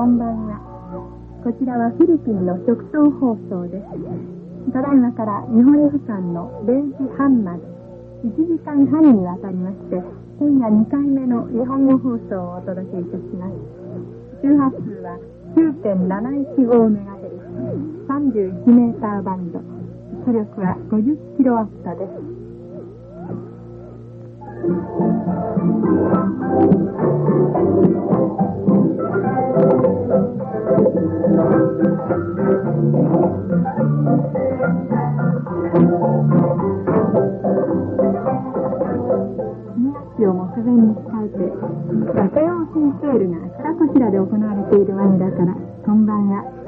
こんばんは。こちらはフィリピンの直送放送です。ただいまから日本時間の0時半まで1時間半にわたりまして今夜2回目の日本語放送をお届けいたします。周波数は 9.715MHz 31メーターバンド、出力は50キロワットです。2学期を目前に控えて、学用品セールがあちらこちらで行われているわけだから、こんばんは。